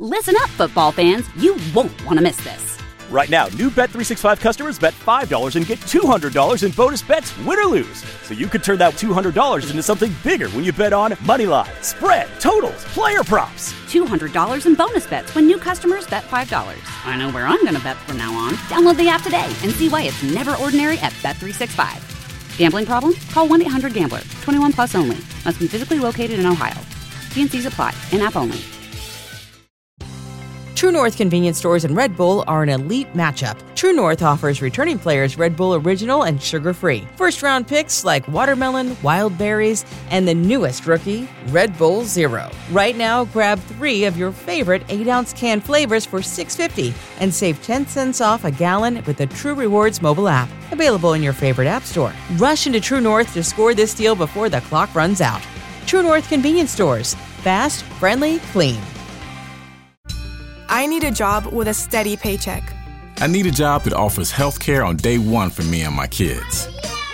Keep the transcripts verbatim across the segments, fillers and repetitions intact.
Listen up, football fans. You won't want to miss this. Right now, new Bet three sixty-five customers bet five dollars and get two hundred dollars in bonus bets, win or lose. So you could turn that two hundred dollars into something bigger when you bet on money line, spread, totals, player props. two hundred dollars in bonus bets when new customers bet five dollars. I know where I'm going to bet from now on. Download the app today and see why it's never ordinary at Bet three sixty-five. Gambling problem? Call one eight hundred gambler. twenty-one plus only. Must be physically located in Ohio. T and C's apply. In-app only. True North convenience stores and Red Bull are an elite matchup. True North offers returning players Red Bull Original and sugar-free. First-round picks like watermelon, wild berries, and the newest rookie, Red Bull Zero. Right now, grab three of your favorite eight-ounce can flavors for six dollars and fifty cents and save ten cents off a gallon with the True Rewards mobile app. Available in your favorite app store. Rush into True North to score this deal before the clock runs out. True North convenience stores. Fast, friendly, clean. I need a job with a steady paycheck. I need a job that offers health care on day one for me and my kids.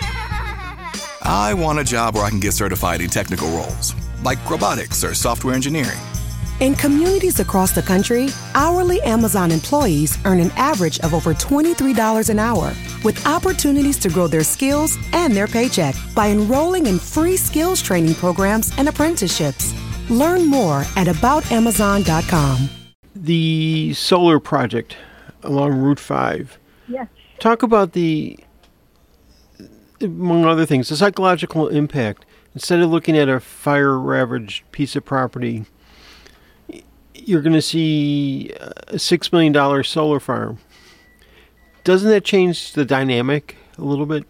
I want a job where I can get certified in technical roles, like robotics or software engineering. In communities across the country, hourly Amazon employees earn an average of over twenty-three dollars an hour, with opportunities to grow their skills and their paycheck by enrolling in free skills training programs and apprenticeships. Learn more at about amazon dot com. The solar project along Route five. Yes. Talk about the, among other things, the psychological impact. Instead of looking at a fire-ravaged piece of property, you're going to see a six million dollars solar farm. Doesn't that change the dynamic a little bit?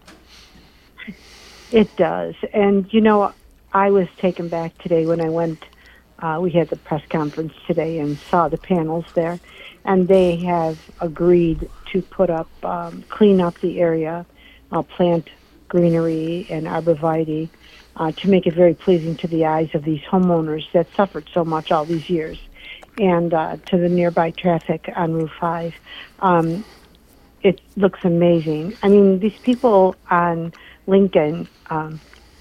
It does. And, you know, I was taken back today when I went. Uh, we had the press conference today and saw the panels there, and they have agreed to put up, um, clean up the area, uh, plant greenery and arborvitae uh, to make it very pleasing to the eyes of these homeowners that suffered so much all these years, and uh, to the nearby traffic on Route five. Um, it looks amazing. I mean, these people on Lincoln um,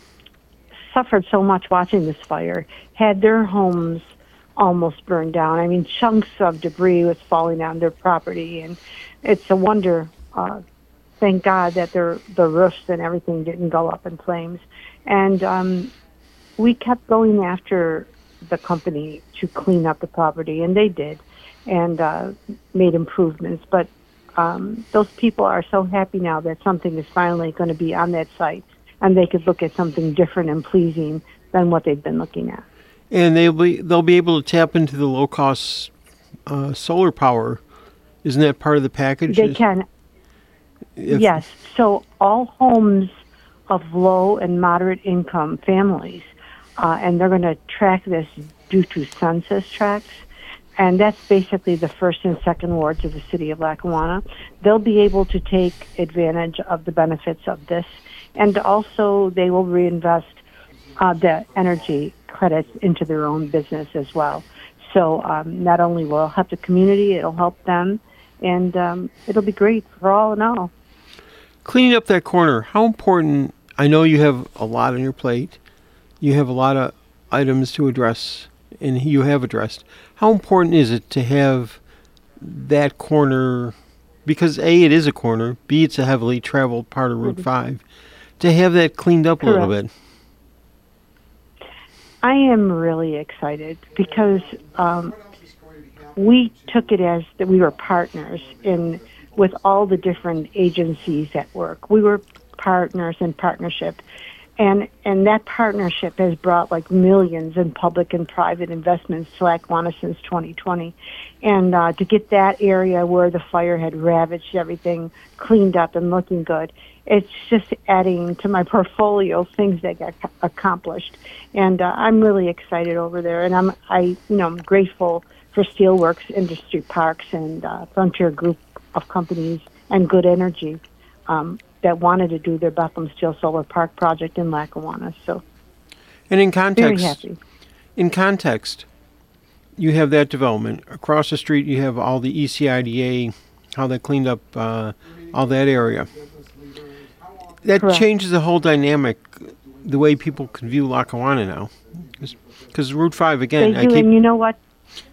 suffered so much watching this fire, had their homes almost burned down. I mean, chunks of debris was falling on their property, and it's a wonder, uh, thank God, that their the roofs and everything didn't go up in flames. And um, we kept going after the company to clean up the property, and they did, and uh, made improvements. But um, those people are so happy now that something is finally going to be on that site, and they could look at something different and pleasing than what they've been looking at. And they'll be they'll be able to tap into the low cost uh, solar power. Isn't that part of the package? They can. If, yes. So all homes of low and moderate income families, uh, and they're going to track this due to census tracts, and that's basically the first and second wards of the city of Lackawanna. They'll be able to take advantage of the benefits of this, and also they will reinvest uh, the energy credits into their own business as well. So um, not only will it help the community, it'll help them, and um, it'll be great for all in all. Cleaning up that corner, how important, I know you have a lot on your plate, you have a lot of items to address, and you have addressed. How important is it to have that corner, because A, it is a corner, B, it's a heavily traveled part of Route mm-hmm. five, to have that cleaned up Correct. a little bit? I am really excited because um, we took it as that we were partners in with all the different agencies at work. We were partners in partnership, and and that partnership has brought like millions in public and private investments to Lackawanna since twenty twenty, and uh, to get that area where the fire had ravaged everything cleaned up and looking good. It's just adding to my portfolio of things that got accomplished, and uh, I'm really excited over there. And I'm, I, you know, I'm grateful for Steelworks Industry Parks and uh, Frontier Group of companies and Good Energy um, that wanted to do their Bethlehem Steel Solar Park project in Lackawanna. So, and in context, very happy. In context, you have that development across the street. You have all the E C I D A, how they cleaned up uh, all that area. That Correct. changes the whole dynamic, the way people can view Lackawanna now. Because Route five, again, They I do, keep, and you know what?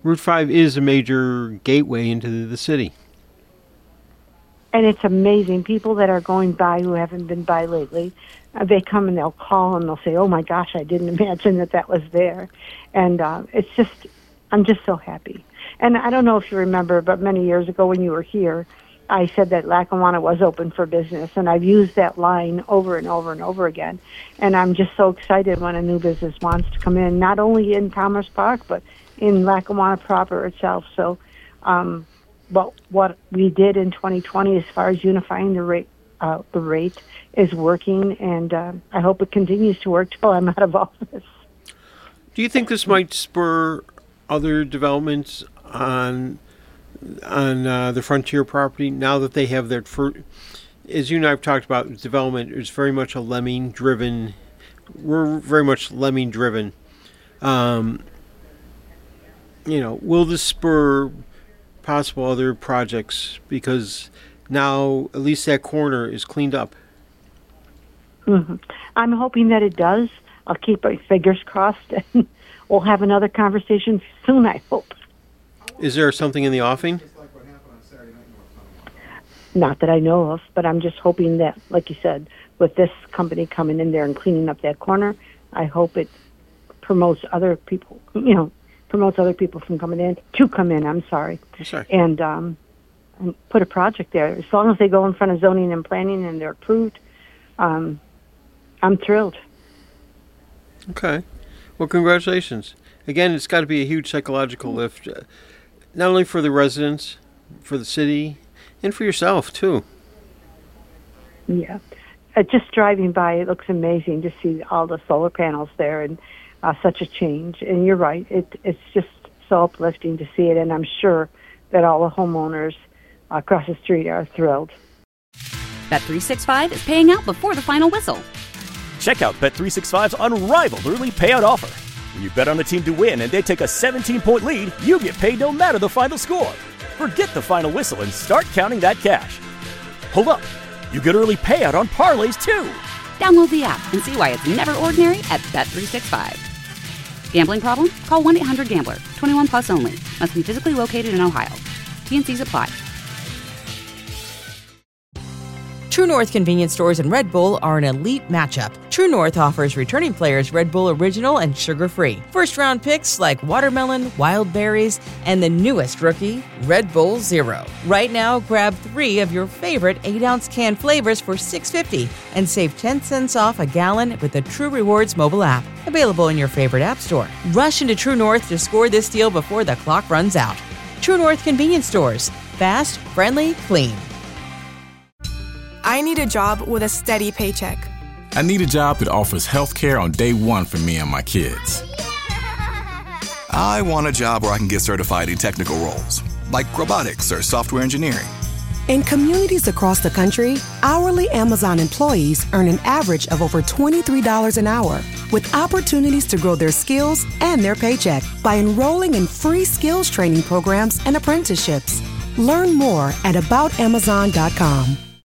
Route five is a major gateway into the city. And it's amazing. People that are going by who haven't been by lately, uh, they come and they'll call and they'll say, oh my gosh, I didn't imagine that that was there. And uh, it's just, I'm just so happy. And I don't know if you remember, but many years ago when you were here, I said that Lackawanna was open for business. And I've used that line over and over and over again. And I'm just so excited when a new business wants to come in, not only in Commerce Park, but in Lackawanna proper itself. So, um, But what we did in twenty twenty as far as unifying the rate, uh, the rate is working, and uh, I hope it continues to work till I'm out of office. Do you think this might spur other developments on on uh, the Frontier property now that they have their fir- as you and I have talked about, development is very much a lemming driven. We're very much lemming driven. Um, you know, will this spur possible other projects, because now at least that corner is cleaned up? Mm-hmm. I'm hoping that it does. I'll keep my fingers crossed, and we'll have another conversation soon, I hope. Is there something in the offing? Not that I know of, but I'm just hoping that, like you said, with this company coming in there and cleaning up that corner, I hope it promotes other people, you know, promotes other people from coming in, to come in, I'm sorry, I'm sorry. And, um, and put a project there. As long as they go in front of zoning and planning and they're approved, um, I'm thrilled. Okay. Well, congratulations. Again, it's got to be a huge psychological lift, uh, not only for the residents, for the city, and for yourself, too. Yeah. Uh, just driving by, it looks amazing to see all the solar panels there, and Uh, such a change. And you're right, it, it's just so uplifting to see it, and I'm sure that all the homeowners uh, across the street are thrilled. Bet three sixty-five is paying out before the final whistle. Check out Bet three sixty-five's unrivaled early payout offer. When you bet on a team to win and they take a seventeen-point lead, you get paid no matter the final score. Forget the final whistle and start counting that cash. Hold up, you get early payout on parlays too. Download the app and see why it's never ordinary at Bet three sixty-five. Gambling problem? Call one eight hundred gambler. twenty-one plus only. Must be physically located in Ohio. T N Cs apply. True North convenience stores and Red Bull are an elite matchup. True North offers returning players Red Bull Original and sugar-free. First-round picks like watermelon, wild berries, and the newest rookie, Red Bull Zero. Right now, grab three of your favorite eight-ounce can flavors for six dollars and fifty cents and save ten cents off a gallon with the True Rewards mobile app. Available in your favorite app store. Rush into True North to score this deal before the clock runs out. True North convenience stores. Fast, friendly, clean. I need a job with a steady paycheck. I need a job that offers health care on day one for me and my kids. I want a job where I can get certified in technical roles, like robotics or software engineering. In communities across the country, hourly Amazon employees earn an average of over twenty-three dollars an hour, with opportunities to grow their skills and their paycheck by enrolling in free skills training programs and apprenticeships. Learn more at about amazon dot com.